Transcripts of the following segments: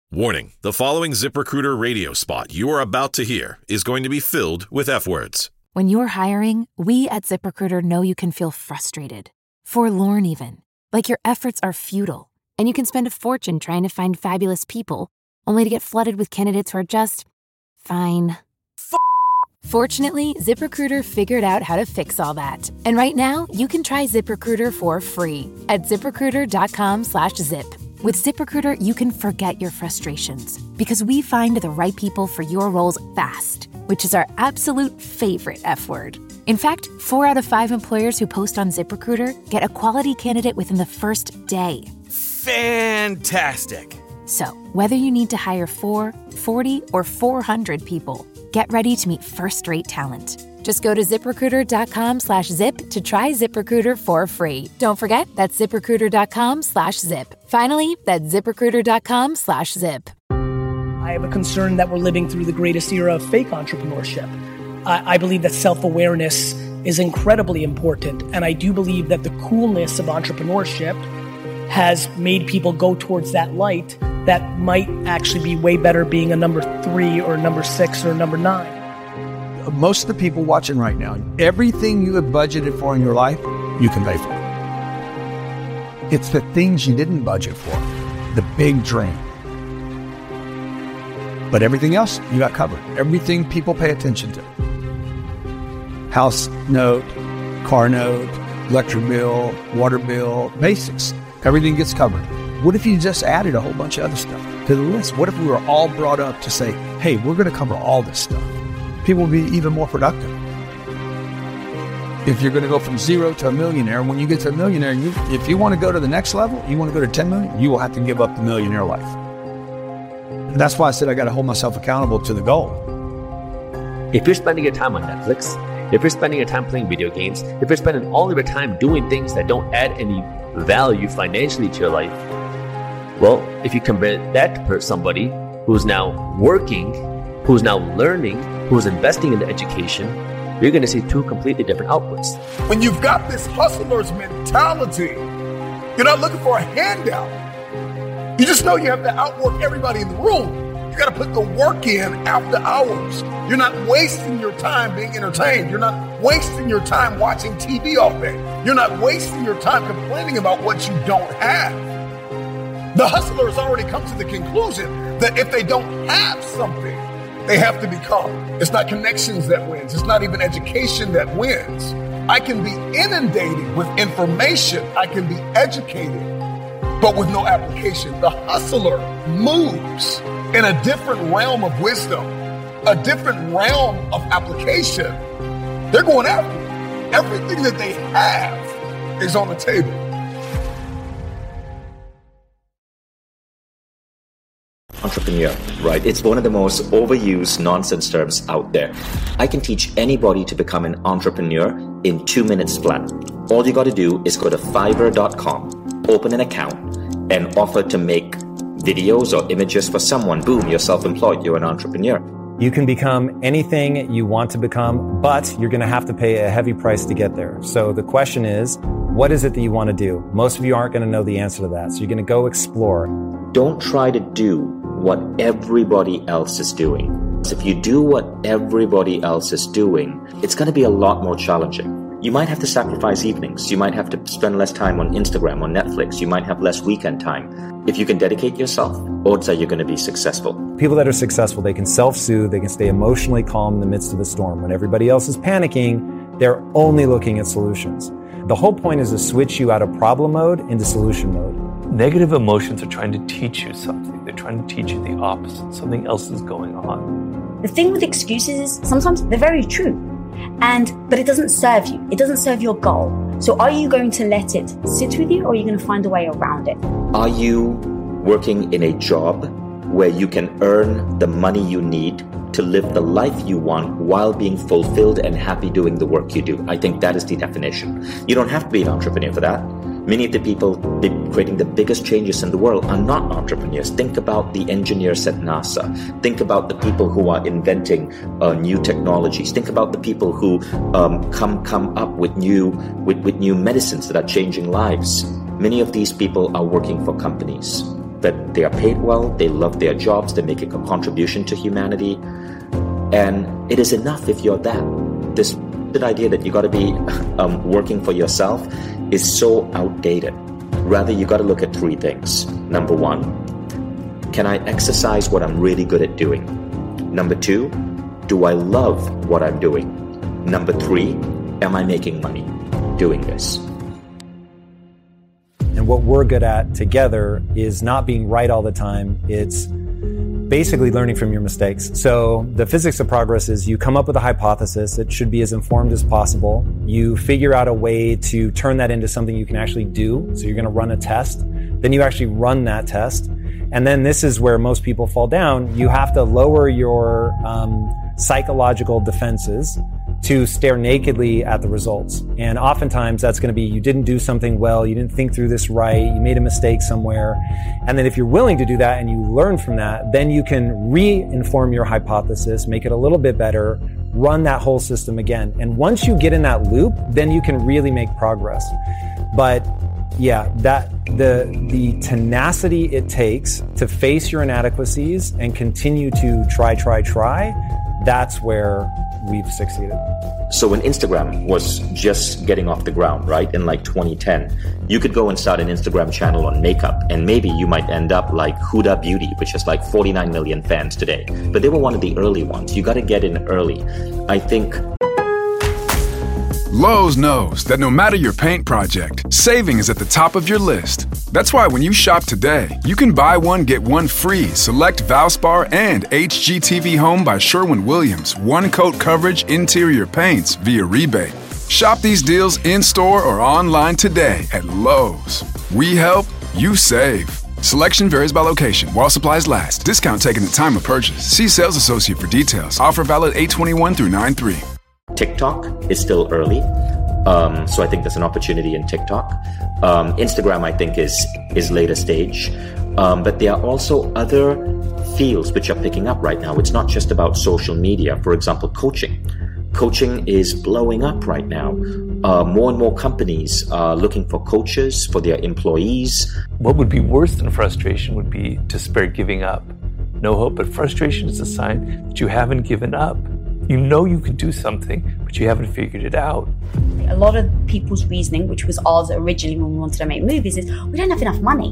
Warning, the following ZipRecruiter radio spot you are about to hear is going to be filled with F-words. When you're hiring, we at ZipRecruiter know you can feel frustrated, forlorn even, like your efforts are futile, and you can spend a fortune trying to find fabulous people, only to get flooded with candidates who are just fine. Fortunately, ZipRecruiter figured out how to fix all that. And right now, you can try ZipRecruiter for free at ZipRecruiter.com/zip. With ZipRecruiter, you can forget your frustrations because we find the right people for your roles fast, which is our absolute favorite F word. In fact, 4 out of 5 employers who post on ZipRecruiter get a quality candidate within the first day. Fantastic. So, whether you need to hire 4, 40, or 400 people, get ready to meet first-rate talent. Just go to ZipRecruiter.com/zip to try ZipRecruiter for free. Don't forget, that's ZipRecruiter.com/zip. Finally, that's ZipRecruiter.com/zip. I have a concern that we're living through the greatest era of fake entrepreneurship. I believe that self-awareness is incredibly important, and I do believe that the coolness of entrepreneurship has made people go towards that light that might actually be way better being a number 3 or number 6 or number 9. Most of the people watching right now, everything you have budgeted for in your life, you can pay for. It's the things you didn't budget for, the big dream. But everything else, you got covered. Everything people pay attention to. House note, car note, electric bill, water bill, basics. Everything gets covered. What if you just added a whole bunch of other stuff to the list? What if we were all brought up to say, hey, we're going to cover all this stuff? People will be even more productive. If you're going to go from 0 to a millionaire, when you get to a millionaire, if you want to go to the next level, you want to go to 10 million, you will have to give up the millionaire life. And that's why I said I got to hold myself accountable to the goal. If you're spending your time on Netflix, if you're spending your time playing video games, if you're spending all of your time doing things that don't add any value financially to your life, well, if you compare that to somebody who's now working, who's now learning, who's investing in the education, you're going to see 2 completely different outputs. When you've got this hustler's mentality, you're not looking for a handout. You just know you have to outwork everybody in the room. You got to put the work in after hours. You're not wasting your time being entertained. You're not wasting your time watching TV all day. You're not wasting your time complaining about what you don't have. The hustler has already come to the conclusion that if they don't have something, they have to become. It's not connections that wins. It's not even education that wins. I can be inundated with information. I can be educated, but with no application. The hustler moves in a different realm of wisdom, a different realm of application. They're going after it. Everything that they have is on the table. Entrepreneur, right? It's one of the most overused nonsense terms out there. I can teach anybody to become an entrepreneur in 2 minutes flat. All you got to do is go to Fiverr.com, open an account, and offer to make videos or images for someone. Boom, you're self-employed, you're an entrepreneur. You can become anything you want to become, but you're going to have to pay a heavy price to get there. So the question is, what is it that you want to do? Most of you aren't going to know the answer to that. So you're going to go explore. Don't try to do what everybody else is doing. If you do what everybody else is doing, it's going to be a lot more challenging. You might have to sacrifice evenings. You might have to spend less time on Instagram or Netflix. You might have less weekend time. If you can dedicate yourself, odds are you're going to be successful. People that are successful, they can self-soothe, they can stay emotionally calm in the midst of the storm. When everybody else is panicking, they're only looking at solutions. The whole point is to switch you out of problem mode into solution mode. Negative emotions are trying to teach you something. They're trying to teach you the opposite. Something else is going on. The thing with excuses is sometimes they're very true, but it doesn't serve you. It doesn't serve your goal. So are you going to let it sit with you, or are you going to find a way around it? Are you working in a job where you can earn the money you need to live the life you want while being fulfilled and happy doing the work you do? I think that is the definition. You don't have to be an entrepreneur for that. Many of the people creating the biggest changes in the world are not entrepreneurs. Think about the engineers at NASA. Think about the people who are inventing new technologies. Think about the people who come up with new medicines that are changing lives. Many of these people are working for companies. that they are paid well, they love their jobs, they're making a contribution to humanity. And it is enough if you're that. This idea that you got to be working for yourself is so outdated. Rather, you got to look at three things. Number one, can I exercise what I'm really good at doing? Number two, do I love what I'm doing? Number three, am I making money doing this? And what we're good at together is not being right all the time. It's basically learning from your mistakes. So the physics of progress is you come up with a hypothesis. It should be as informed as possible. You figure out a way to turn that into something you can actually do. So you're going to run a test. Then you actually run that test. And then this is where most people fall down. You have to lower your psychological defenses to stare nakedly at the results. And oftentimes that's going to be, you didn't do something well, you didn't think through this right, you made a mistake somewhere. And then if you're willing to do that and you learn from that, then you can re-inform your hypothesis, make it a little bit better, run that whole system again. And once you get in that loop, then you can really make progress. But yeah, that the tenacity it takes to face your inadequacies and continue to try, that's where we've succeeded. So when Instagram was just getting off the ground, right, in like 2010, you could go and start an Instagram channel on makeup, and maybe you might end up like Huda Beauty, which has like 49 million fans today. But they were one of the early ones. You got to get in early. I think Lowe's knows that no matter your paint project, saving is at the top of your list. That's why when you shop today, you can buy one, get one free. Select Valspar and HGTV Home by Sherwin-Williams. One coat coverage interior paints via rebate. Shop these deals in-store or online today at Lowe's. We help, you save. Selection varies by location. While supplies last. Discount taken at time of purchase. See sales associate for details. Offer valid 8/21 through 9/3. TikTok is still early. So I think there's an opportunity in TikTok. Instagram, I think, is later stage. But there are also other fields which are picking up right now. It's not just about social media. For example, coaching. Coaching is blowing up right now. More and more companies are looking for coaches for their employees. What would be worse than frustration would be despair, giving up. No hope, but frustration is a sign that you haven't given up. You know you could do something, but you haven't figured it out. A lot of people's reasoning, which was ours originally when we wanted to make movies, is we don't have enough money.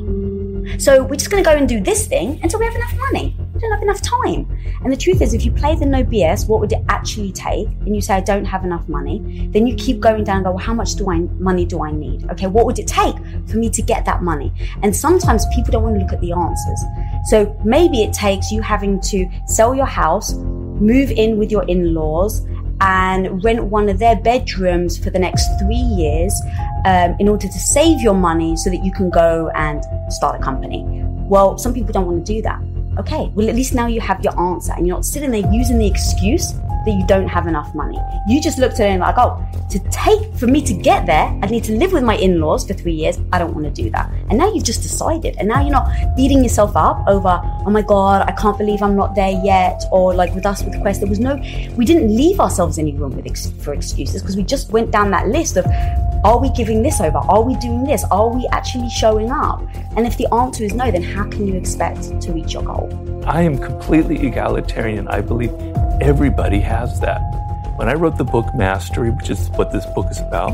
So we're just going to go and do this thing until we have enough money. We don't have enough time. And the truth is, if you play the no BS, what would it actually take? And you say, I don't have enough money. Then you keep going down and go, well, how much money do I need? Okay, what would it take for me to get that money? And sometimes people don't want to look at the answers. So maybe it takes you having to sell your house, move in with your in-laws, and rent one of their bedrooms for the next 3 years in order to save your money so that you can go and start a company. Well, some people don't want to do that. Okay, well, at least now you have your answer and you're not sitting there using the excuse that you don't have enough money. You just looked at it and like, oh, for me to get there, I need to live with my in-laws for 3 years. I don't want to do that. And now you've just decided. And now you're not beating yourself up over, oh my God, I can't believe I'm not there yet. Or like with us with Quest, we didn't leave ourselves any room for excuses because we just went down that list of, are we giving this over? Are we doing this? Are we actually showing up? And if the answer is no, then how can you expect to reach your goal? I am completely egalitarian. I believe everybody has that. When I wrote the book Mastery, which is what this book is about,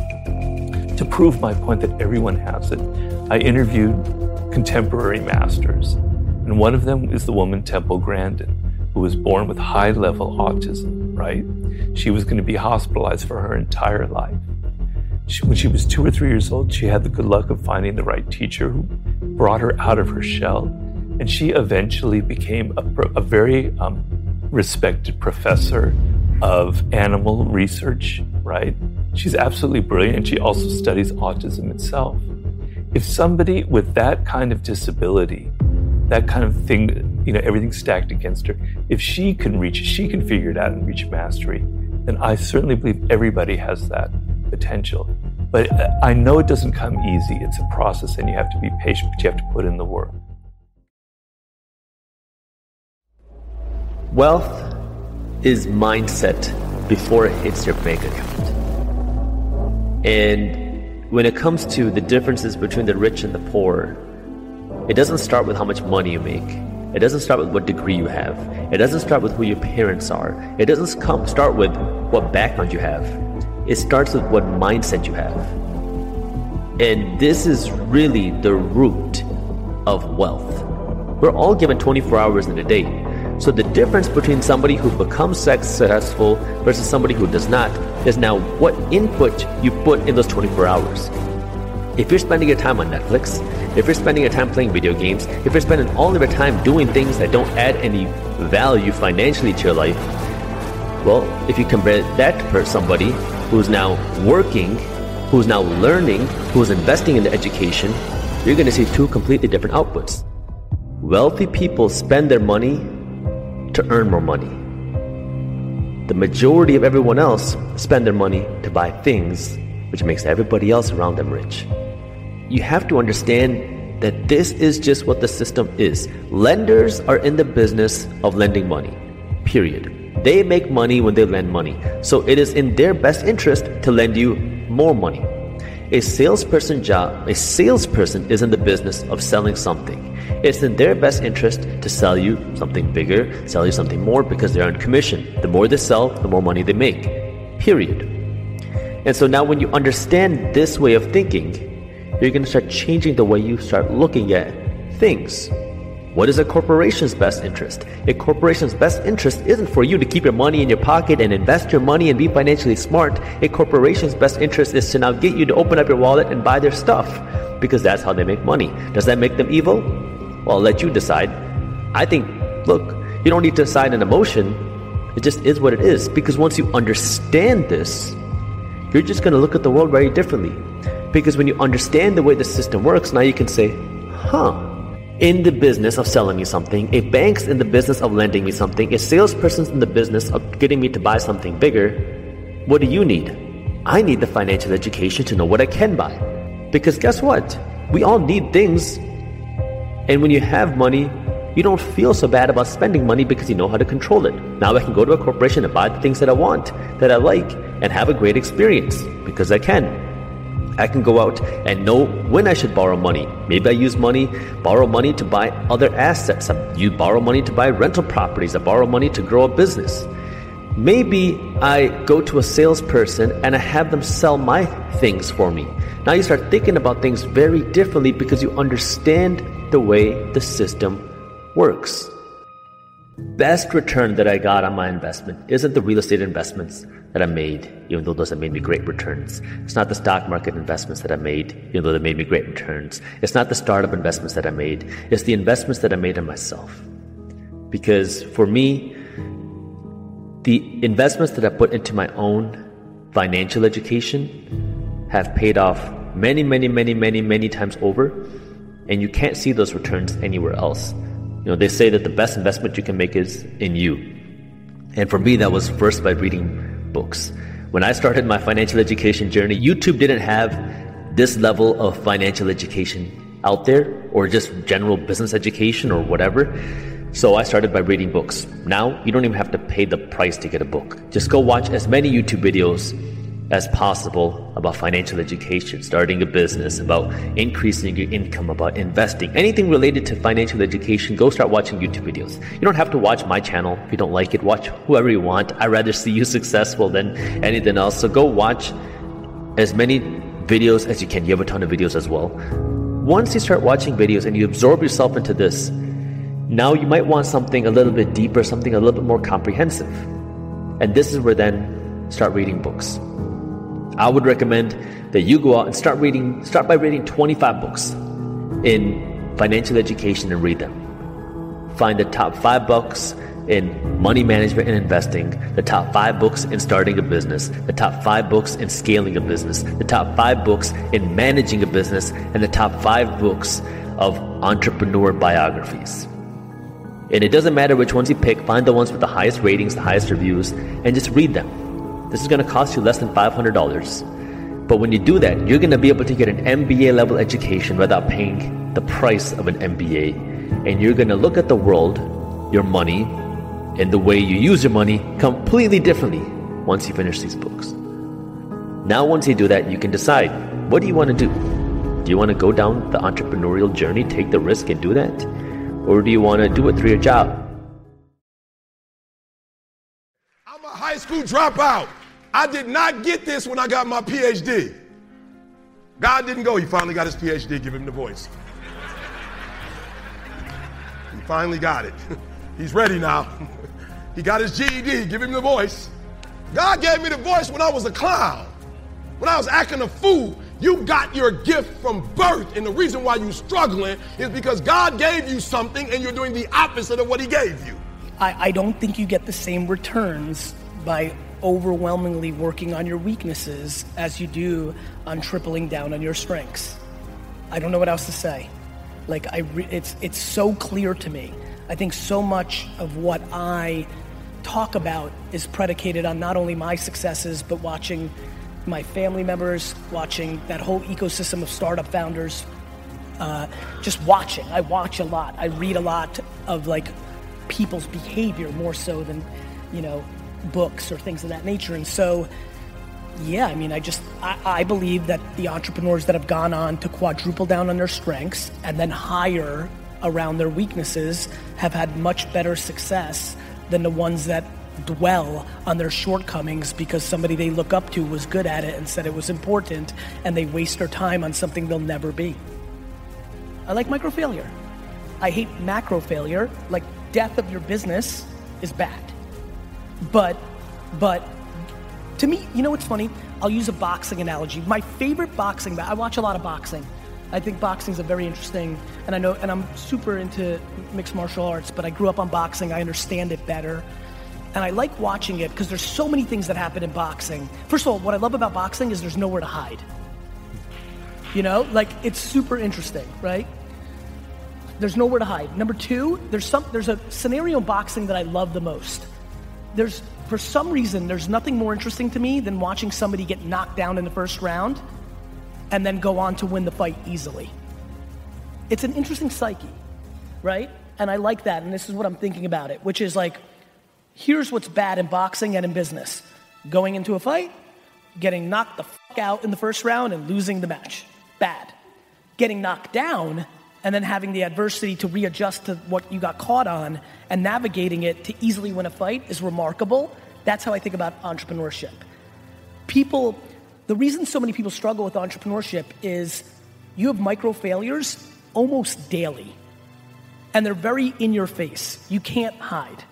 to prove my point that everyone has it, I interviewed contemporary masters. And one of them is the woman Temple Grandin, who was born with high-level autism, right? She was going to be hospitalized for her entire life. When she was 2 or 3 years old, she had the good luck of finding the right teacher who brought her out of her shell. And she eventually became a very respected professor of animal research, right? She's absolutely brilliant. She also studies autism itself. If somebody with that kind of disability, that kind of thing, everything's stacked against her, if she can figure it out and reach mastery, then I certainly believe everybody has that potential. But I know it doesn't come easy. It's a process and you have to be patient, but you have to put in the work. Wealth is mindset before it hits your bank account. And when it comes to the differences between the rich and the poor, it doesn't start with how much money you make. It doesn't start with what degree you have. It doesn't start with who your parents are. It doesn't start with what background you have. It starts with what mindset you have. And this is really the root of wealth. We're all given 24 hours in a day. So the difference between somebody who becomes successful versus somebody who does not is now what input you put in those 24 hours. If you're spending your time on Netflix, if you're spending your time playing video games, if you're spending all of your time doing things that don't add any value financially to your life, well, if you compare that to somebody who's now working, who's now learning, who's investing in the education, you're going to see two completely different outputs. Wealthy people spend their money to earn more money. The majority of everyone else spend their money to buy things, which makes everybody else around them rich. You have to understand that this is just what the system is. Lenders are in the business of lending money, period. They make money when they lend money. So it is in their best interest to lend you more money. A salesperson is in the business of selling something. It's in their best interest to sell you something bigger, sell you something more, because they're on commission. The more they sell, the more money they make, period. And so now when you understand this way of thinking, you're going to start changing the way you start looking at things. What is a corporation's best interest? A corporation's best interest isn't for you to keep your money in your pocket and invest your money and be financially smart. A corporation's best interest is to now get you to open up your wallet and buy their stuff, because that's how they make money. Does that make them evil? Well, I'll let you decide. I think, look, you don't need to decide an emotion. It just is what it is. Because once you understand this, you're just going to look at the world very differently. Because when you understand the way the system works, now you can say, in the business of selling me something, a bank's in the business of lending me something, a salesperson's in the business of getting me to buy something bigger. What do you need? I need the financial education to know what I can buy. Because guess what? We all need things. And when you have money, you don't feel so bad about spending money because you know how to control it. Now I can go to a corporation and buy the things that I want, that I like, and have a great experience because I can. I can go out and know when I should borrow money. Maybe I borrow money to buy other assets. You borrow money to buy rental properties. I borrow money to grow a business. Maybe I go to a salesperson and I have them sell my things for me. Now you start thinking about things very differently because you understand the way the system works. Best return that I got on my investment isn't the real estate investments that I made, even though those have made me great returns. It's not the stock market investments that I made, even though they made me great returns. It's not the startup investments that I made. It's the investments that I made in myself. Because for me, the investments that I put into my own financial education have paid off many, many, many, many, many times over. And you can't see those returns anywhere else. They say that the best investment you can make is in you. And for me, that was first by reading books. When I started my financial education journey, YouTube didn't have this level of financial education out there, or just general business education or whatever. So I started by reading books. Now, you don't even have to pay the price to get a book. Just go watch as many YouTube videos as possible about financial education, starting a business, about increasing your income, about investing, anything related to financial education. Go start watching YouTube videos. You don't have to watch my channel if you don't like it. Watch whoever you want. I'd rather see you successful than anything else. So go watch as many videos as you can. You have a ton of videos as well. Once you start watching videos and you absorb yourself into this, now you might want something a little bit deeper, something a little bit more comprehensive. And this is where then start reading books. I would recommend that you go out and start by reading 25 books in financial education and read them. Find the top 5 books in money management and investing, the top 5 books in starting a business, the top 5 books in scaling a business, the top 5 books in managing a business, and the top 5 books of entrepreneur biographies. And it doesn't matter which ones you pick, find the ones with the highest ratings, the highest reviews, and just read them. This is going to cost you less than $500. But when you do that, you're going to be able to get an MBA level education without paying the price of an MBA. And you're going to look at the world, your money, and the way you use your money completely differently once you finish these books. Now, once you do that, you can decide, what do you want to do? Do you want to go down the entrepreneurial journey, take the risk and do that? Or do you want to do it through your job? I'm a high school dropout. I did not get this when I got my PhD. God didn't go. He finally got his PhD. Give him the voice. He finally got it. He's ready now. He got his GED. Give him the voice. God gave me the voice when I was a clown, when I was acting a fool. You got your gift from birth, and the reason why you're struggling is because God gave you something and you're doing the opposite of what he gave you. I don't think you get the same returns by overwhelmingly working on your weaknesses as you do on tripling down on your strengths. I don't know what else to say. Like, it's so clear to me. I think so much of what I talk about is predicated on not only my successes, but watching my family members, watching that whole ecosystem of startup founders, just watching. I watch a lot. I read a lot of like people's behavior more so than, books or things of that nature. And so, yeah, I mean, I believe that the entrepreneurs that have gone on to quadruple down on their strengths and then hire around their weaknesses have had much better success than the ones that dwell on their shortcomings because somebody they look up to was good at it and said it was important, and they waste their time on something they'll never be. I like micro failure. I hate macro failure. Like, death of your business is bad. But to me, you know what's funny? I'll use a boxing analogy. My favorite boxing, I watch a lot of boxing. I think boxing is a very interesting, and I'm super into mixed martial arts, but I grew up on boxing. I understand it better. And I like watching it because there's so many things that happen in boxing. First of all, what I love about boxing is there's nowhere to hide. It's super interesting, right? There's nowhere to hide. Number two, there's a scenario in boxing that I love the most. For some reason, there's nothing more interesting to me than watching somebody get knocked down in the first round and then go on to win the fight easily. It's an interesting psyche, right? And I like that, and this is what I'm thinking about it, which is like, here's what's bad in boxing and in business. Going into a fight, getting knocked the fuck out in the first round and losing the match. Bad. Getting knocked down and then having the adversity to readjust to what you got caught on and navigating it to easily win a fight is remarkable. That's how I think about entrepreneurship. The reason so many people struggle with entrepreneurship is you have micro failures almost daily. And they're very in your face. You can't hide.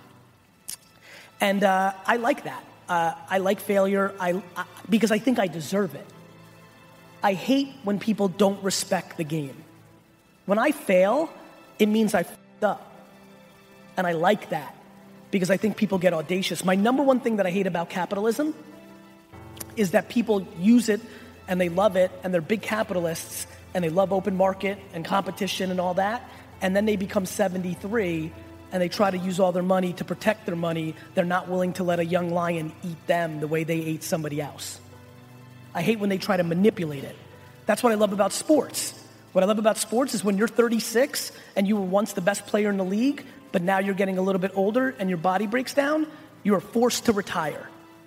And I like that. I like failure because I think I deserve it. I hate when people don't respect the game. When I fail, it means I f***ed up. And I like that because I think people get audacious. My number one thing that I hate about capitalism is that people use it and they love it and they're big capitalists and they love open market and competition and all that. And then they become 73 and they try to use all their money to protect their money. They're not willing to let a young lion eat them the way they ate somebody else. I hate when they try to manipulate it. That's what I love about sports. What I love about sports is when you're 36 and you were once the best player in the league, but now you're getting a little bit older and your body breaks down, you are forced to retire.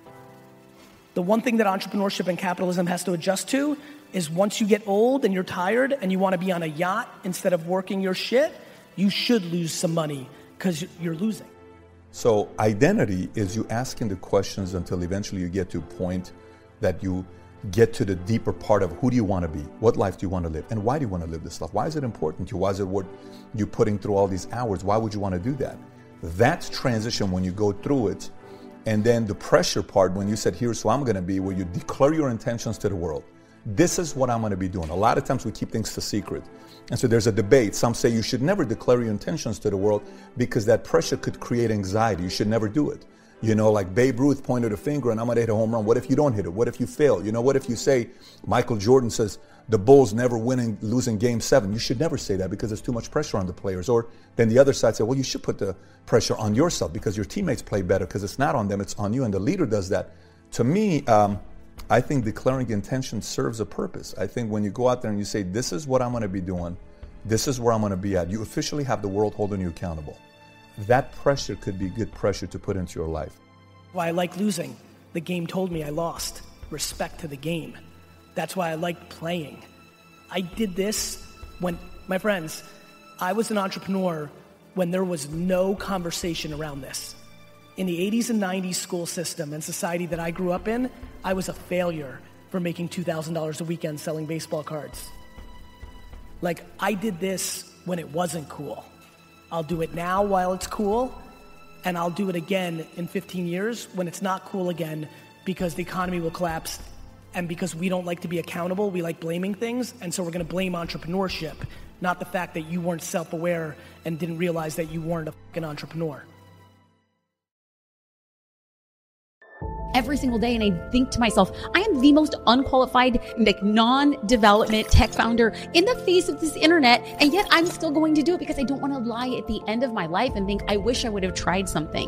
The one thing that entrepreneurship and capitalism has to adjust to is once you get old and you're tired and you want to be on a yacht instead of working your shit, you should lose some money because you're losing. So identity is you asking the questions until eventually you get to a point that you get to the deeper part of who do you want to be, what life do you want to live, and why do you want to live this life? Why is it important to you? Why is it what you're putting through all these hours? Why would you want to do that? That's transition when you go through it. And then the pressure part, when you said, here's who I'm going to be, where you declare your intentions to the world. This is what I'm going to be doing. A lot of times we keep things a secret. And so there's a debate. Some say you should never declare your intentions to the world because that pressure could create anxiety. You should never do it. Like Babe Ruth pointed a finger and I'm going to hit a home run. What if you don't hit it? What if you fail? What if you say, Michael Jordan says, the Bulls never losing game 7. You should never say that because there's too much pressure on the players. Or then the other side say, well, you should put the pressure on yourself because your teammates play better because it's not on them, it's on you. And the leader does that. To me, I think declaring intention serves a purpose. I think when you go out there and you say, this is what I'm going to be doing, this is where I'm going to be at, you officially have the world holding you accountable. That pressure could be good pressure to put into your life. Why I like losing. The game told me I lost. Respect to the game. That's why I like playing. I did this when, my friends, I was an entrepreneur when there was no conversation around this. In the 80s and 90s school system and society that I grew up in, I was a failure for making $2,000 a weekend selling baseball cards. Like, I did this when it wasn't cool. I'll do it now while it's cool, and I'll do it again in 15 years when it's not cool again, because the economy will collapse, and because we don't like to be accountable, we like blaming things, and so we're gonna blame entrepreneurship, not the fact that you weren't self-aware and didn't realize that you weren't a fucking entrepreneur. Every single day, and I think to myself, I am the most unqualified, like, non-development tech founder in the face of this internet, and yet I'm still going to do it because I don't want to lie at the end of my life and think, I wish I would have tried something.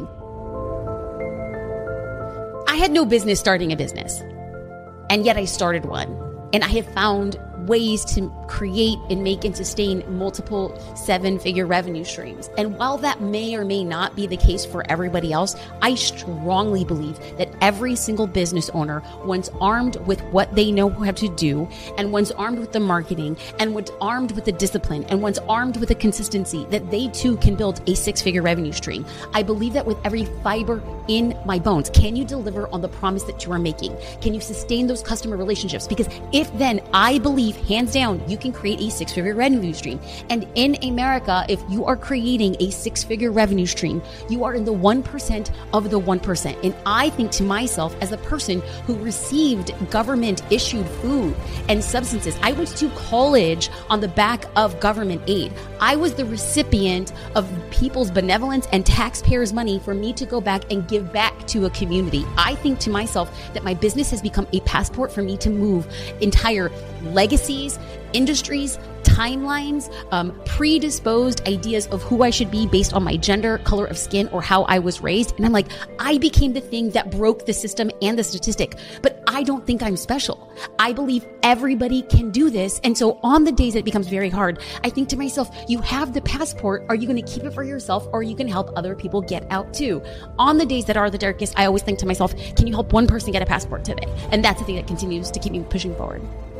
I had no business starting a business, and yet I started one, and I have found ways to create and make and sustain multiple 7-figure revenue streams. And while that may or may not be the case for everybody else, I strongly believe that every single business owner, once armed with what they know how to do, and once armed with the marketing, and once armed with the discipline, and once armed with the consistency, that they too can build a 6-figure revenue stream. I believe that with every fiber in my bones. Can you deliver on the promise that you are making? Can you sustain those customer relationships? Because if then, I believe hands down, you can create a 6-figure revenue stream. And in America, if you are creating a 6-figure revenue stream, you are in the 1% of the 1%. And I think to myself, as a person who received government issued food and substances, I went to college on the back of government aid. I was the recipient of people's benevolence and taxpayers' money for me to go back and give back to a community. I think to myself that my business has become a passport for me to move entire legacies, industries, timelines, predisposed ideas of who I should be based on my gender, color of skin, or how I was raised. And I'm like, I became the thing that broke the system and the statistic, but I don't think I'm special. I believe everybody can do this. And so on the days that it becomes very hard, I think to myself, you have the passport. Are you going to keep it for yourself, or are you going to help other people get out too? On the days that are the darkest, I always think to myself, can you help one person get a passport today? And that's the thing that continues to keep me pushing forward.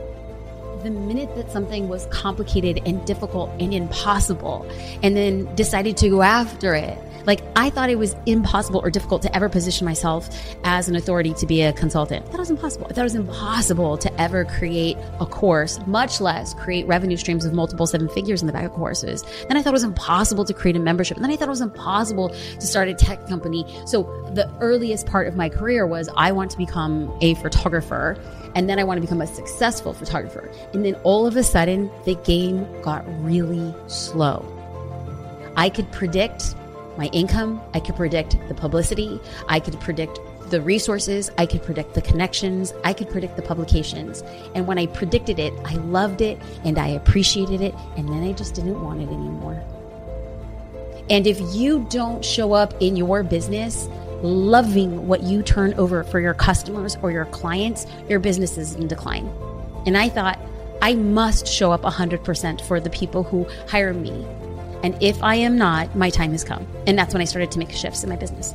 The minute that something was complicated and difficult and impossible, and then decided to go after it, like, I thought it was impossible or difficult to ever position myself as an authority to be a consultant. I thought it was impossible. I thought it was impossible to ever create a course, much less create revenue streams of multiple 7 figures in the back of courses. Then I thought it was impossible to create a membership. And then I thought it was impossible to start a tech company. So the earliest part of my career was, I want to become a photographer, and then I want to become a successful photographer. And then all of a sudden, the game got really slow. I could predict my income, I could predict the publicity, I could predict the resources, I could predict the connections, I could predict the publications. And when I predicted it, I loved it and I appreciated it, and then I just didn't want it anymore. And if you don't show up in your business loving what you turn over for your customers or your clients, your business is in decline. And I thought, I must show up 100% for the people who hire me. And if I am not, my time has come. And that's when I started to make shifts in my business.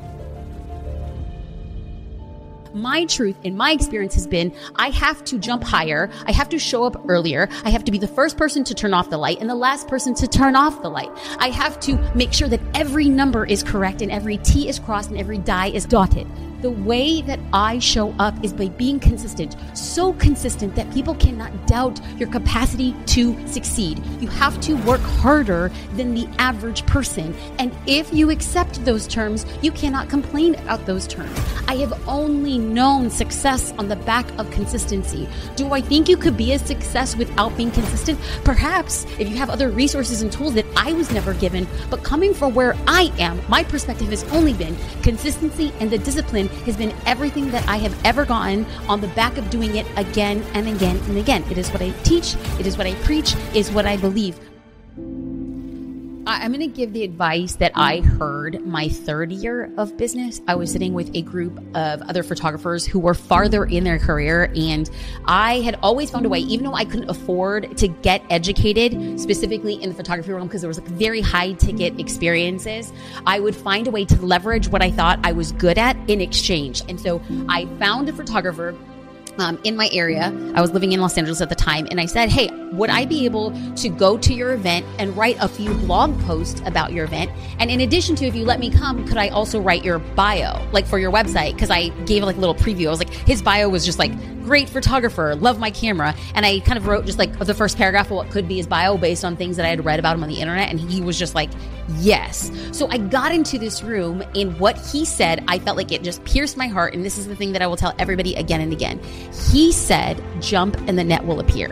My truth in my experience has been, I have to jump higher. I have to show up earlier. I have to be the first person to turn off the light and the last person to turn off the light. I have to make sure that every number is correct and every T is crossed and every die is dotted. The way that I show up is by being consistent, so consistent that people cannot doubt your capacity to succeed. You have to work harder than the average person. And if you accept those terms, you cannot complain about those terms. I have only known success on the back of consistency. Do I think you could be a success without being consistent? Perhaps, if you have other resources and tools that I was never given. But coming from where I am, my perspective has only been consistency, and the discipline has been everything that I have ever gotten on the back of doing it again and again and again. It is what I teach. It is what I preach. It is what I believe. I'm going to give the advice that I heard my 3rd year of business. I was sitting with a group of other photographers who were farther in their career, and I had always found a way, even though I couldn't afford to get educated specifically in the photography realm because there was like very high ticket experiences, I would find a way to leverage what I thought I was good at in exchange. And so I found a photographer in my area. I was living in Los Angeles at the time, and I said, hey, would I be able to go to your event and write a few blog posts about your event? And in addition to, if you let me come, could I also write your bio, like for your website? Because I gave like a little preview. I was like, his bio was just like, great photographer, love my camera. And I kind of wrote just like the first paragraph of what could be his bio based on things that I had read about him on the internet. And he was just like, yes. So I got into this room, and what he said, I felt like it just pierced my heart. And this is the thing that I will tell everybody again and again. He said, jump and the net will appear.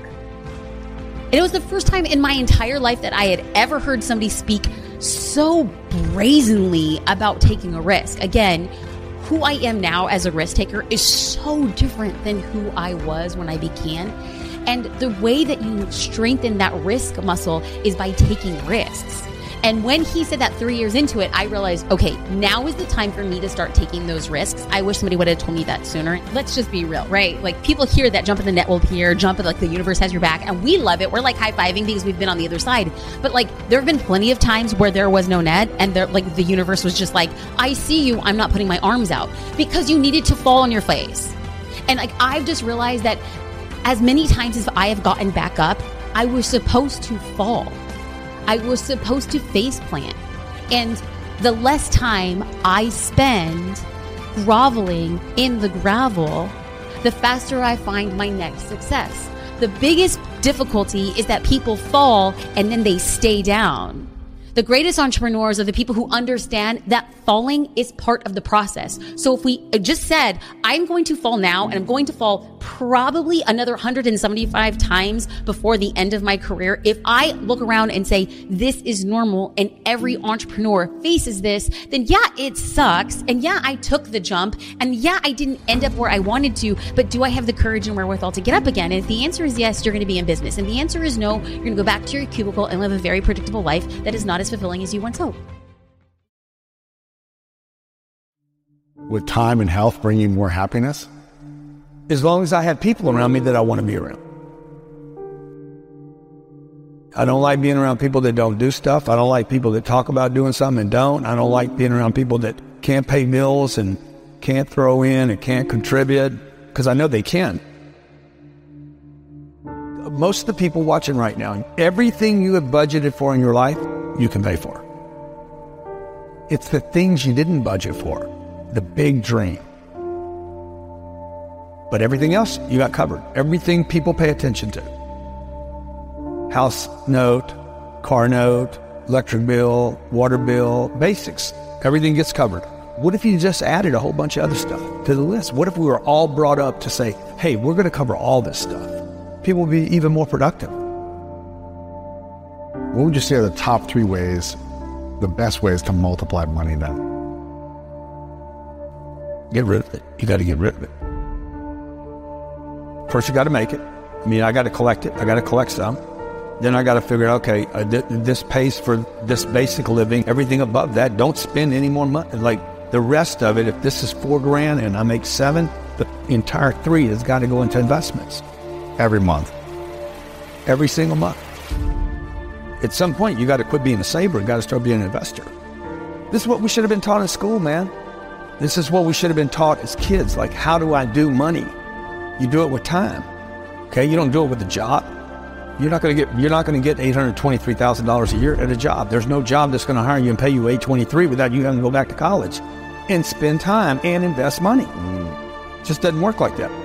And it was the first time in my entire life that I had ever heard somebody speak so brazenly about taking a risk. Again, who I am now as a risk taker is so different than who I was when I began. And the way that you strengthen that risk muscle is by taking risks. And when he said that 3 years into it, I realized, okay, now is the time for me to start taking those risks. I wish somebody would have told me that sooner. Let's just be real, right? Like, people hear that jump in the net will appear, jump at like the universe has your back, and we love it. We're like high-fiving because we've been on the other side. But like, there have been plenty of times where there was no net, and there, like, the universe was just like, I see you, I'm not putting my arms out, because you needed to fall on your face. And like, I've just realized that as many times as I have gotten back up, I was supposed to fall. I was supposed to face plant. And the less time I spend groveling in the gravel, the faster I find my next success. The biggest difficulty is that people fall and then they stay down. The greatest entrepreneurs are the people who understand that falling is part of the process. So if we just said, I'm going to fall now, and I'm going to fall probably another 175 times before the end of my career, if I look around and say, this is normal and every entrepreneur faces this, then yeah, it sucks. And yeah, I took the jump, and yeah, I didn't end up where I wanted to, but do I have the courage and wherewithal to get up again? And if the answer is yes, you're going to be in business. And the answer is no, you're going to go back to your cubicle and live a very predictable life that is not as fulfilling as you once hoped. Would time and health bring you more happiness? As long as I have people around me that I want to be around. I don't like being around people that don't do stuff. I don't like people that talk about doing something and don't. I don't like being around people that can't pay bills and can't throw in and can't contribute, because I know they can. Most of the people watching right now, everything you have budgeted for in your life, you can pay for. It's the things you didn't budget for, the big dream. But everything else, you got covered. Everything people pay attention to. House note, car note, electric bill, water bill, basics. Everything gets covered. What if you just added a whole bunch of other stuff to the list? What if we were all brought up to say, hey, we're going to cover all this stuff? People would be even more productive. What would you say are the top 3 ways, the best ways to multiply money then? Get rid of it. You got to get rid of it. First, you got to make it. I mean, I got to collect it. I got to collect some. Then I got to figure out, okay, this pays for this basic living. Everything above that, don't spend any more money. Like the rest of it, if this is $4,000 and I make $7,000, the entire $3,000 has got to go into investments. Every month. Every single month. At some point, you got to quit being a saver and got to start being an investor. This is what we should have been taught in school, man. This is what we should have been taught as kids. Like, how do I do money? You do it with time. Okay, you don't do it with a job. You're not going to get $823,000 a year at a job. There's no job that's going to hire you and pay you $823,000 without you having to go back to college and spend time and invest money. It just doesn't work like that.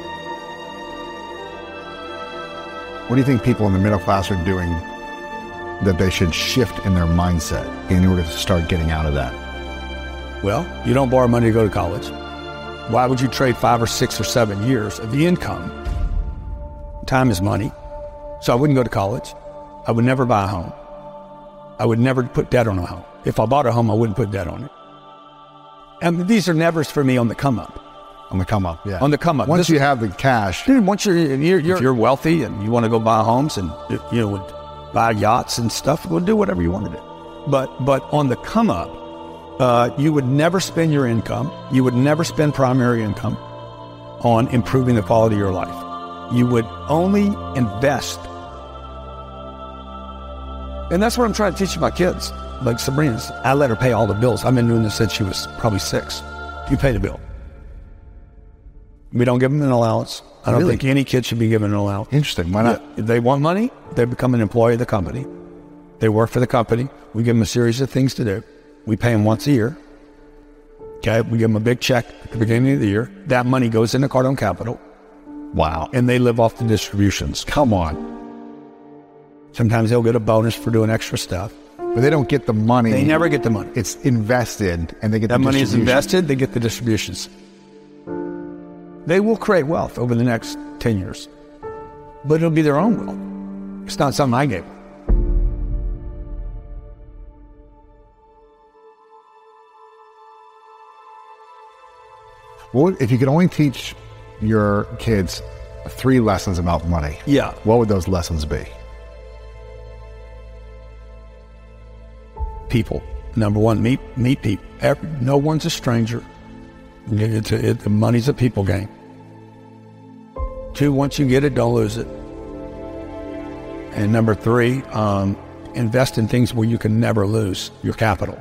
What do you think people in the middle class are doing that they should shift in their mindset in order to start getting out of that? Well, you don't borrow money to go to college. Why would you trade 5 or 6 or 7 years of the income? Time is money. So I wouldn't go to college. I would never buy a home. I would never put debt on a home. If I bought a home, I wouldn't put debt on it. And these are nevers for me on the come up. On the come up, yeah. On the come up. Once you have the cash. Dude, once you're wealthy and you want to go buy homes and buy yachts and stuff, we'll do whatever you want to do. But on the come up, you would never spend your income. You would never spend primary income on improving the quality of your life. You would only invest. And that's what I'm trying to teach my kids. Like Sabrina's, I let her pay all the bills. I've been doing this since she was probably 6. You pay the bill. We don't give them an allowance. I don't think any kid should be given an allowance. Interesting. Why not? If they want money, they become an employee of the company. They work for the company. We give them a series of things to do. We pay them once a year. Okay, we give them a big check at the beginning of the year. That money goes into Cardone Capital. Wow. And they live off the distributions. Come on. Sometimes they'll get a bonus for doing extra stuff. But they don't get the money. They never get the money. It's invested, and they get that the money is invested, they get the distributions. They will create wealth over the next 10 years. But it'll be their own wealth. It's not something I gave them. Well, if you could only teach your kids 3 lessons about money, what would those lessons be? People. Number one, meet people. No one's a stranger. The money's a people game. 2, once you get it, don't lose it. And number 3, invest in things where you can never lose your capital.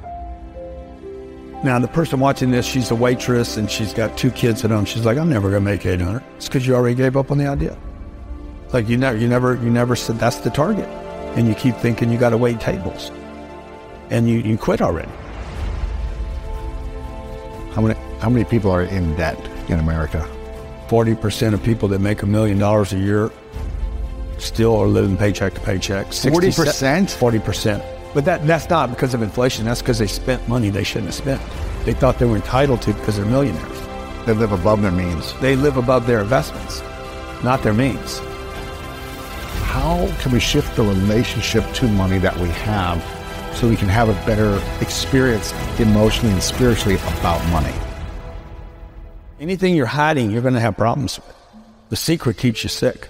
Now, the person watching this, she's a waitress and she's got 2 kids at home. She's like, I'm never going to make $800. It's because you already gave up on the idea. Like you never said that's the target. And you keep thinking you got to wait tables. And you quit already. How many people are in debt in America? 40% of people that make $1 million a year still are living paycheck to paycheck. 40%? 40%. But that's not because of inflation. That's because they spent money they shouldn't have spent. They thought they were entitled to because they're millionaires. They live above their means. They live above their investments, not their means. How can we shift the relationship to money that we have so we can have a better experience emotionally and spiritually about money? Anything you're hiding, you're going to have problems with. The secret keeps you sick.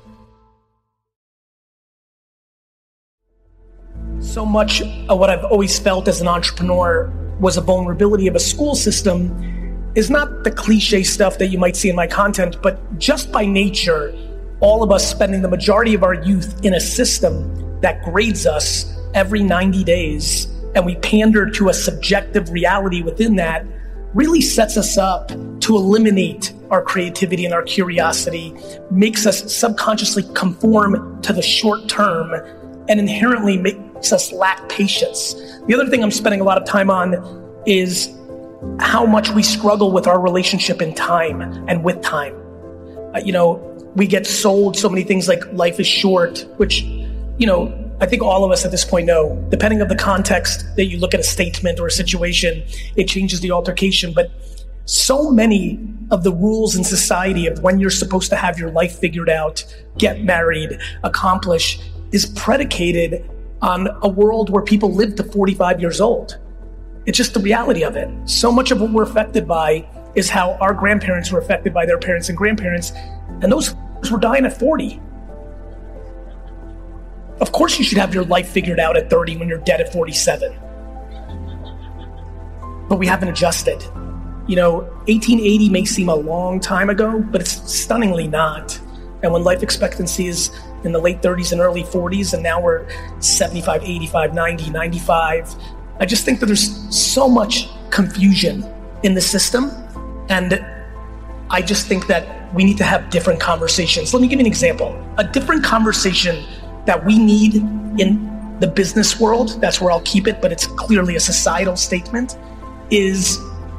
So much of what I've always felt as an entrepreneur was a vulnerability of a school system is not the cliche stuff that you might see in my content, but just by nature, all of us spending the majority of our youth in a system that grades us every 90 days, and we pander to a subjective reality within that, really sets us up to eliminate our creativity and our curiosity, makes us subconsciously conform to the short term, and inherently makes us lack patience. The other thing I'm spending a lot of time on is how much we struggle with our relationship in time and with time. We get sold so many things like life is short, which, I think all of us at this point know, depending on the context that you look at a statement or a situation, it changes the altercation. But so many of the rules in society of when you're supposed to have your life figured out, get married, accomplish, is predicated on a world where people live to 45 years old. It's just the reality of it. So much of what we're affected by is how our grandparents were affected by their parents and grandparents, and those were dying at 40. Of course you should have your life figured out at 30 when you're dead at 47. But we haven't adjusted. 1880 may seem a long time ago, but it's stunningly not. And when life expectancy is in the late 30s and early 40s, and now we're 75, 85, 90, 95, I just think that there's so much confusion in the system. And I just think that we need to have different conversations. Let me give you an example. A different conversation that we need in the business world, that's where I'll keep it, but it's clearly a societal statement, is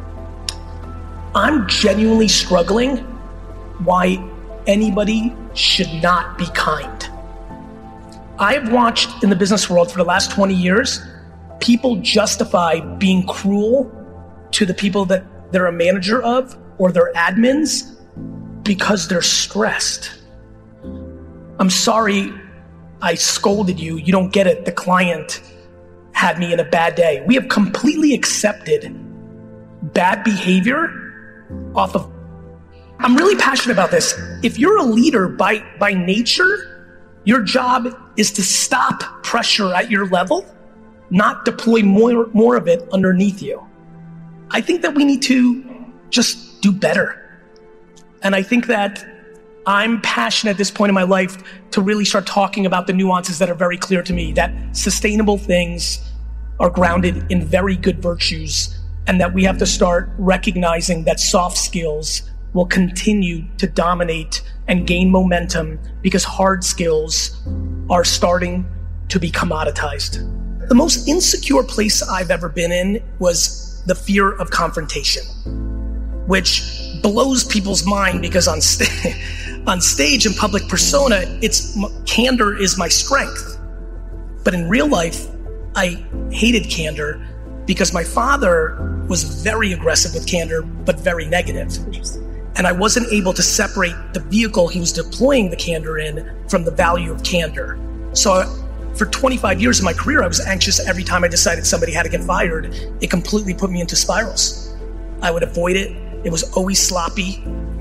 I'm genuinely struggling why anybody should not be kind. I've watched in the business world for the last 20 years, people justify being cruel to the people that they're a manager of or they're admins because they're stressed. I'm sorry I scolded you. You don't get it. The client had me in a bad day. We have completely accepted bad behavior off of. I'm really passionate about this. If you're a leader by nature, your job is to stop pressure at your level, not deploy more of it underneath you. I think that we need to just do better. And I think that I'm passionate at this point in my life to really start talking about the nuances that are very clear to me, that sustainable things are grounded in very good virtues, and that we have to start recognizing that soft skills will continue to dominate and gain momentum because hard skills are starting to be commoditized. The most insecure place I've ever been in was the fear of confrontation, which blows people's mind because on stage and public persona, candor is my strength. But in real life, I hated candor because my father was very aggressive with candor, but very negative. And I wasn't able to separate the vehicle he was deploying the candor in from the value of candor. So for 25 years of my career, I was anxious every time I decided somebody had to get fired. It completely put me into spirals. I would avoid it. It was always sloppy.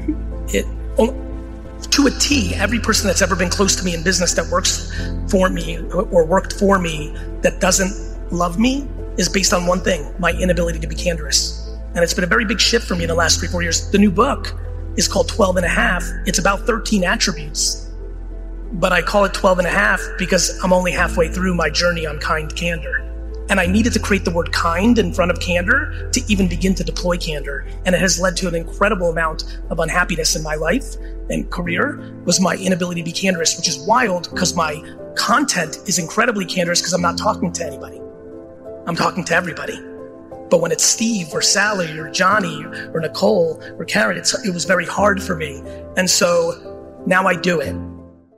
To a T, every person that's ever been close to me in business that works for me or worked for me that doesn't love me is based on one thing, my inability to be candorous. And it's been a very big shift for me in the last 3-4 years. The new book is called 12 and a half. It's about 13 attributes, but I call it 12 and a half because I'm only halfway through my journey on kind candor. And I needed to create the word kind in front of candor to even begin to deploy candor. And it has led to an incredible amount of unhappiness in my life and career was my inability to be candorous, which is wild because my content is incredibly candorous because I'm not talking to anybody. I'm talking to everybody. But when it's Steve or Sally or Johnny or Nicole or Karen, it was very hard for me. And so now I do it.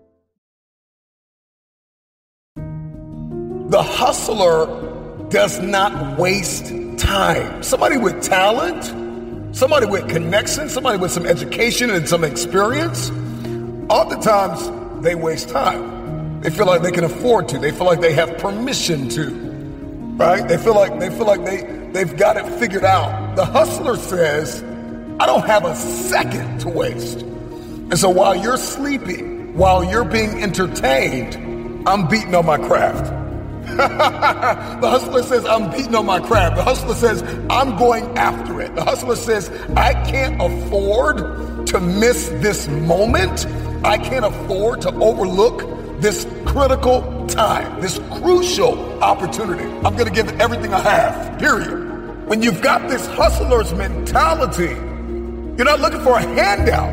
The hustler does not waste time. Somebody with talent, somebody with connection, somebody with some education and some experience, oftentimes they waste time. They feel like they can afford to. They feel like they have permission to, right? They feel like they've got it figured out. The hustler says, I don't have a second to waste. And so while you're sleeping, while you're being entertained, I'm beating on my craft. The hustler says, I'm beating on my craft. The hustler says, I'm going after it. The hustler says, I can't afford to miss this moment. I can't afford to overlook this critical time, this crucial opportunity. I'm going to give it everything I have, period. When you've got this hustler's mentality, you're not looking for a handout.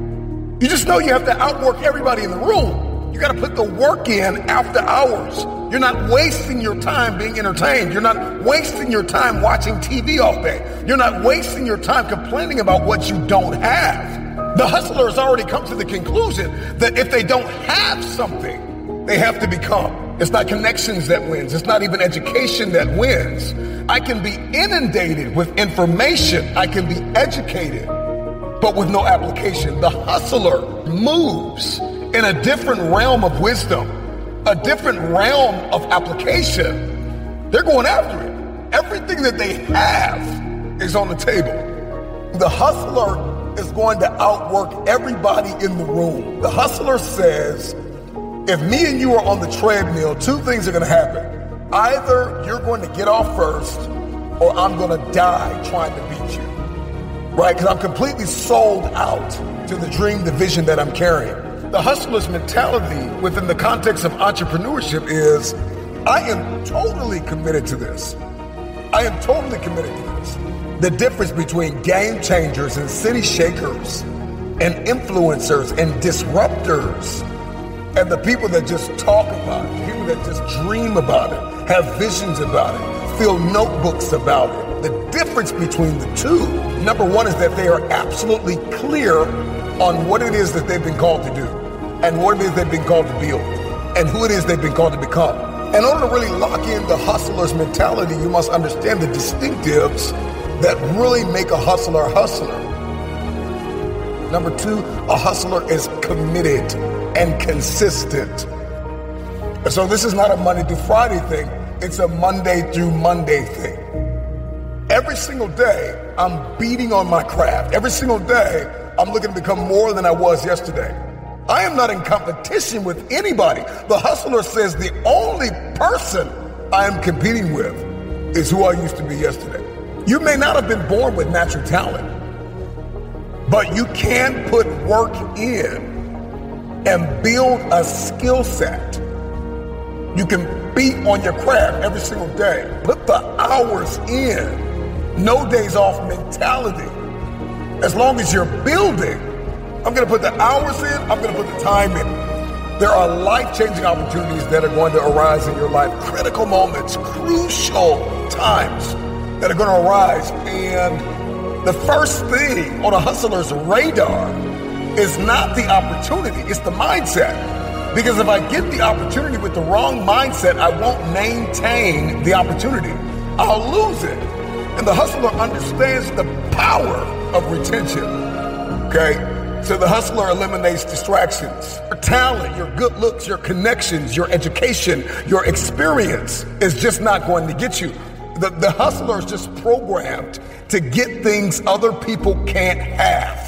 You just know you have to outwork everybody in the room. You got to put the work in after hours. You're not wasting your time being entertained. You're not wasting your time watching TV all day. You're not wasting your time complaining about what you don't have. The hustler has already come to the conclusion that if they don't have something, they have to become. It's not connections that wins. It's not even education that wins. I can be inundated with information. I can be educated, but with no application. The hustler moves in a different realm of wisdom, a different realm of application. They're going after it. Everything that they have is on the table. The hustler is going to outwork everybody in the room. The hustler says, if me and you are on the treadmill, two things are going to happen. Either you're going to get off first, or I'm going to die trying to beat you, right? Because I'm completely sold out to the dream, the vision that I'm carrying. The hustler's mentality within the context of entrepreneurship is, I am totally committed to this. I am totally committed to this. The difference between game changers and city shakers and influencers and disruptors and the people that just talk about it, people that just dream about it, have visions about it, fill notebooks about it. The difference between the two, number one, is that they are absolutely clear on what it is that they've been called to do and what it is they've been called to build and who it is they've been called to become. In order to really lock in the hustler's mentality, you must understand the distinctives that really make a hustler a hustler. Number two, a hustler is committed and consistent. And so this is not a Monday through Friday thing. It's a Monday through Monday thing. Every single day, I'm beating on my craft. Every single day, I'm looking to become more than I was yesterday. I am not in competition with anybody. The hustler says the only person I am competing with is who I used to be yesterday. You may not have been born with natural talent, but you can put work in and build a skill set. You can beat on your craft every single day. Put the hours in. No days off mentality. As long as you're building, I'm going to put the hours in, I'm going to put the time in. There are life-changing opportunities that are going to arise in your life, critical moments, crucial times that are going to arise. And the first thing on a hustler's radar is not the opportunity, it's the mindset. Because if I get the opportunity with the wrong mindset, I won't maintain the opportunity. I'll lose it. And the hustler understands the power of retention, okay? So the hustler eliminates distractions. Your talent, your good looks, your connections, your education, your experience is just not going to get you. The hustler is just programmed to get things other people can't have.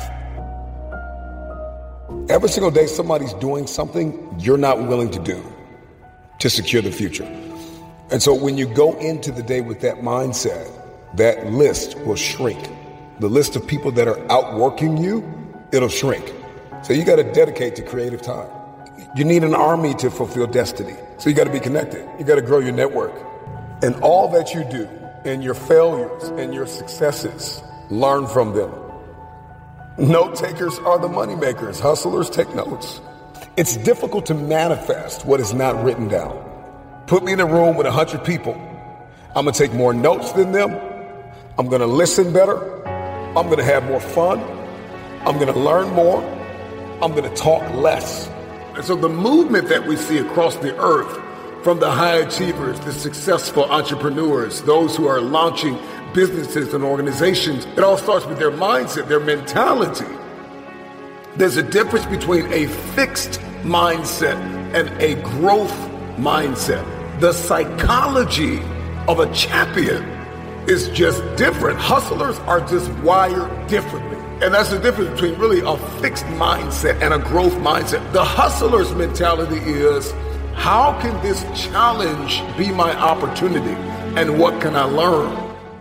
Every single day, somebody's doing something you're not willing to do to secure the future. And so when you go into the day with that mindset, that list will shrink. The list of people that are outworking you, it'll shrink. So you got to dedicate to creative time. You need an army to fulfill destiny. So you got to be connected. You got to grow your network. And all that you do, and your failures and your successes, learn from them. Note takers are the money makers. Hustlers take notes. It's difficult to manifest what is not written down. Put me in a room with 100 people. I'm going to take more notes than them. I'm going to listen better. I'm going to have more fun. I'm going to learn more. I'm going to talk less. And so the movement that we see across the earth, from the high achievers, the successful entrepreneurs, those who are launching businesses and organizations, it all starts with their mindset, their mentality. There's a difference between a fixed mindset and a growth mindset. The psychology of a champion is just different. Hustlers are just wired differently. And that's the difference between really a fixed mindset and a growth mindset. The hustler's mentality is, how can this challenge be my opportunity? And what can I learn?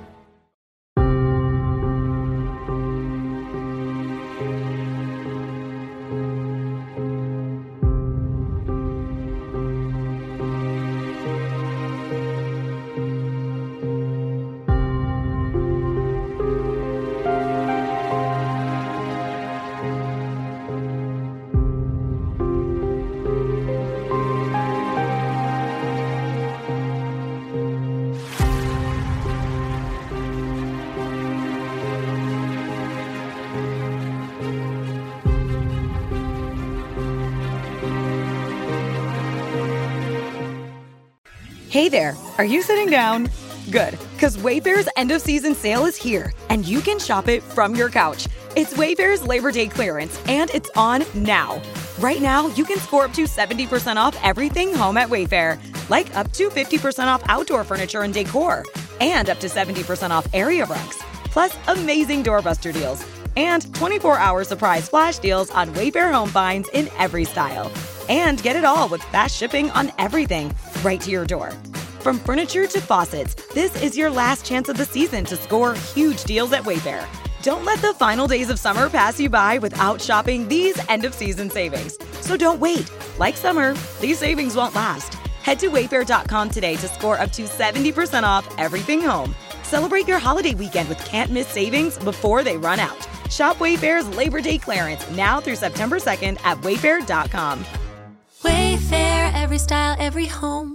Hey there, are you sitting down? Good, because Wayfair's end-of-season sale is here, and you can shop it from your couch. It's Wayfair's Labor Day clearance, and it's on now. Right now, you can score up to 70% off everything home at Wayfair, like up to 50% off outdoor furniture and decor, and up to 70% off area rugs, plus amazing doorbuster deals, and 24-hour surprise flash deals on Wayfair home finds in every style. And get it all with fast shipping on everything, right to your door. From furniture to faucets, this is your last chance of the season to score huge deals at Wayfair. Don't let the final days of summer pass you by without shopping these end-of-season savings. So don't wait. Like summer, these savings won't last. Head to wayfair.com today to score up to 70% off everything home. Celebrate your holiday weekend with can't-miss savings before they run out. Shop Wayfair's Labor Day clearance now through September 2nd at wayfair.com. Wayfair, every style, every home.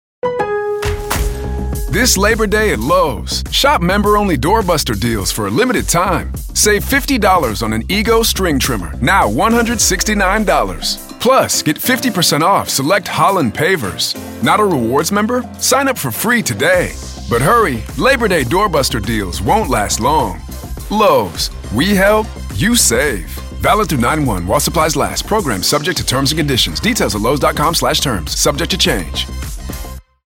This Labor Day at Lowe's, shop member-only doorbuster deals for a limited time. Save $50 on an Ego string trimmer, now $169. Plus, get 50% off select Holland pavers. Not a rewards member? Sign up for free today. But hurry, Labor Day doorbuster deals won't last long. Lowe's, we help, you save. Valid through 9/1 while supplies last. Program subject to terms and conditions. Details at Lowe's.com/terms. Subject to change.